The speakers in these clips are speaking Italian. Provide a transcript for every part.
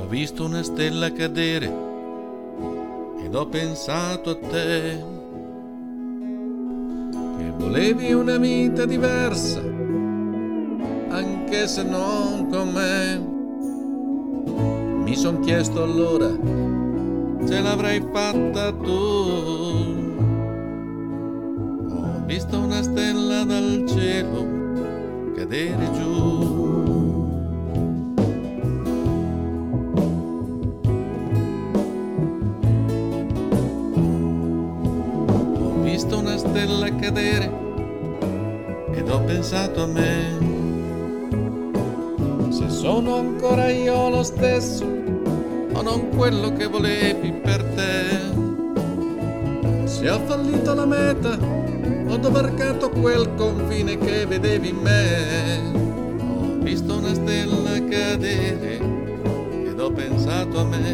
visto una stella cadere ed ho pensato a te, che volevi una vita diversa, anche se non con me. Mi son chiesto allora se l'avrai fatta tu. Ho visto una stella dal cielo cadere giù. Ho visto una stella cadere ed ho pensato a me, se sono ancora io lo stesso o non quello che volevi per te, se ho fallito la meta o dove varcato quel confine che vedevi in me. Ho visto una stella cadere ed ho pensato a me.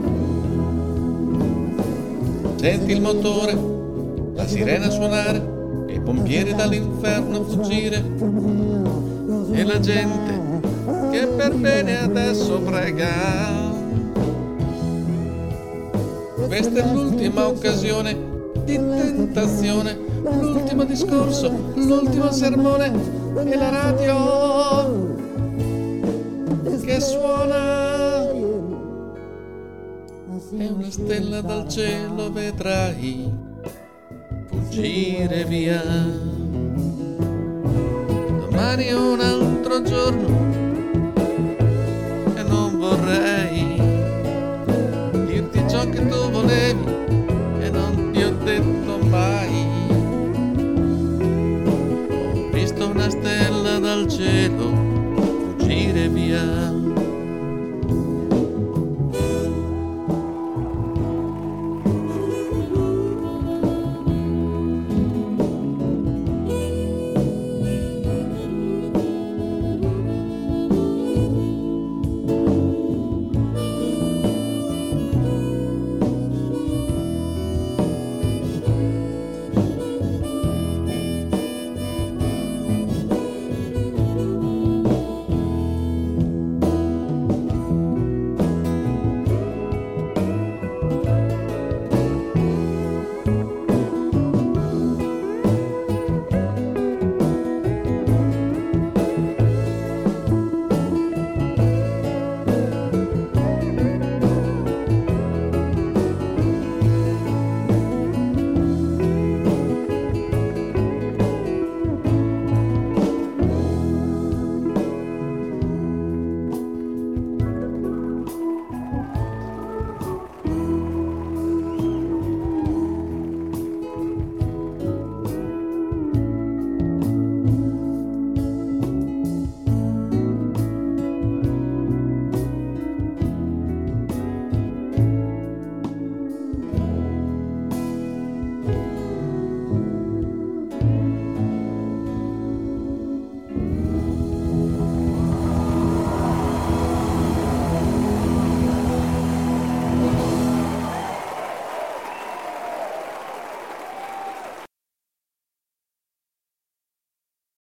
Senti il motore, la sirena suonare e i pompieri dall'inferno fuggire e la gente che per bene adesso prega. Questa è l'ultima occasione di tentazione, l'ultimo discorso, l'ultimo sermone e la radio che suona. E una stella dal cielo vedrai fuggire via. Domani è un altro giorno e non vorrei dirti ciò che tu volevi e non ti ho detto mai. Ho visto una stella dal cielo fuggire via.